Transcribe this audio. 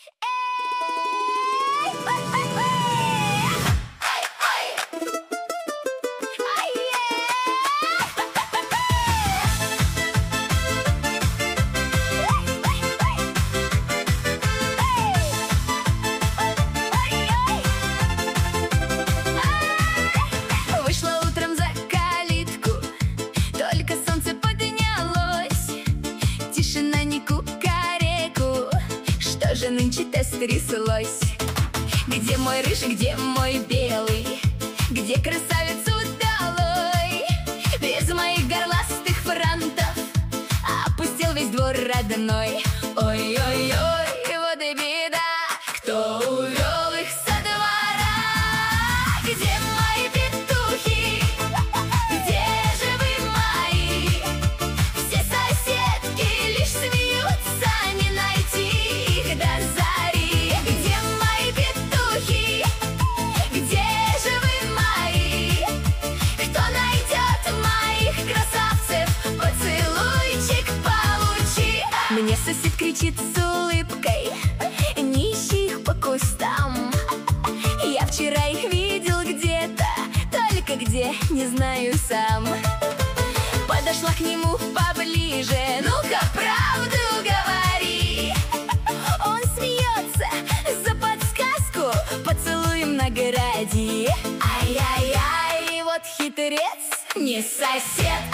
Вышла утром за калитку, только солнце поднялось. Тишина, ни кукареку, что же нынче-то стряслось? Где мой рыжий, где мой белый, где красавец удалой? Без моих горластых франтов опустел весь двор родной. Ой-ой-ой, вот и беда, кто увел их со двора? Где мои петухи? Где же вы мои? Все соседки лишь смеются, не найти их до зари. Где мои петухи? Где же вы мои? Кто найдет моих красавцев? Поцелуйчик получи. Мне сосед кричит с улыбкой: не ищи их по кустам. Я вчера их видел где-то, только где, не знаю сам. Подошла к нему поближе: ну-ка, правду говори. Он смеется: за подсказку поцелуем награди. Ай-яй-яй, вот хитрец, не сосед,